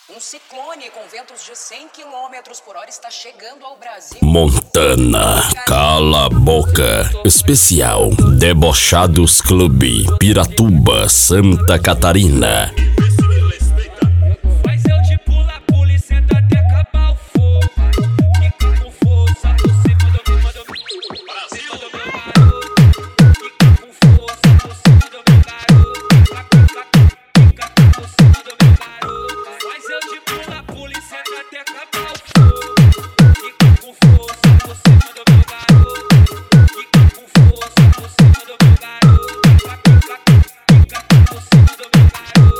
Um ciclone com ventos de 100 km por hora está chegando ao Brasil. Montana, cala a boca. Especial Debochados Clube, Piratuba, Santa Catarina. Faz eu de pula e senta até acabar o fogo. Fica com força por cima do meu garoto. Brasil! Fica com força por cima do meu garoto. Fica por cima do meu garoto. Faz eu de pula e senta até acabar o fogo. Fica com força por cima do meu garoto. Fica com força por cima do meu garoto. Fica por cima do meu garoto.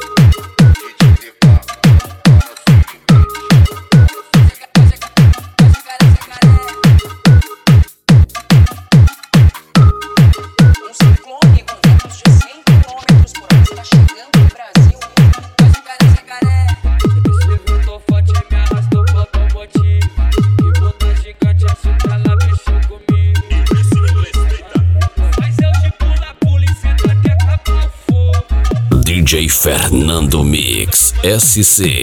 Um ciclone com ventos de 100 km por hora está chegando ao Brasil. Esse voltou forte, me arrastou, faltou motivo. E botou gigante, açúcar, ela mexeu comigo. Mas eu de pula e senta até acabar o fogo. DJ Fernando Mix, SC.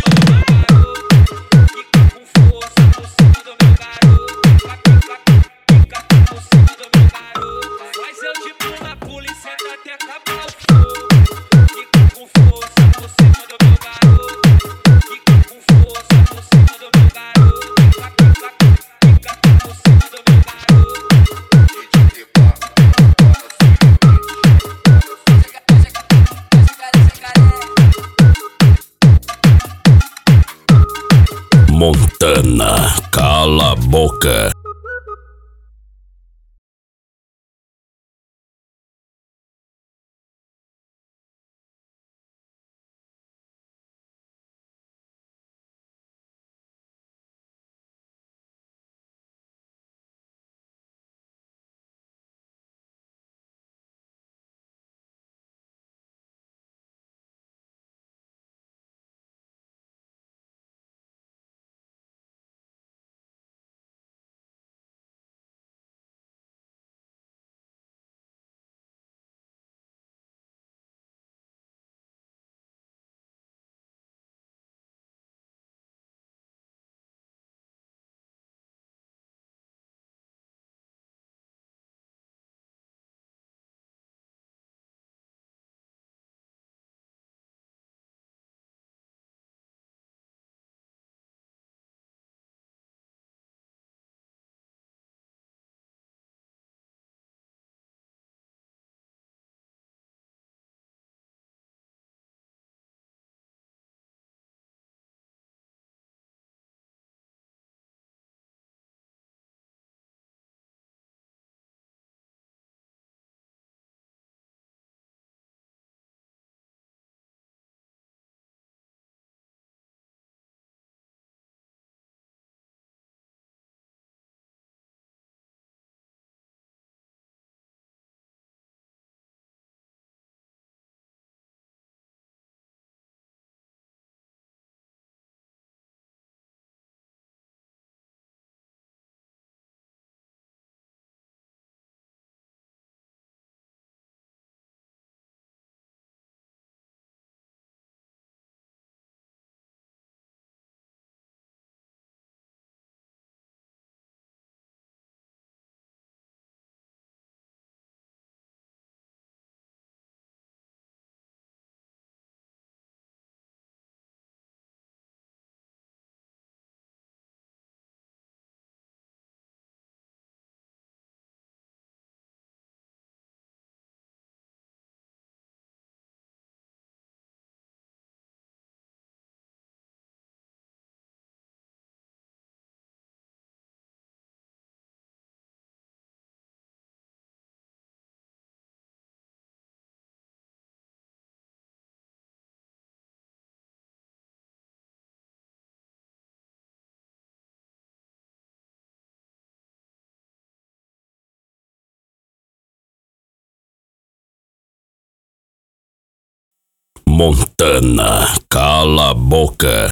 Fica com força por cima do meu garoto. Fica por cima do meu garoto. Mas eu de pula e senta até acabar o fogo. Fica com força por cima do meu garoto. Fica com força por cima do meu garoto. Fica por cima do meu garoto. Montana, cala a boca. Montana, cala a boca.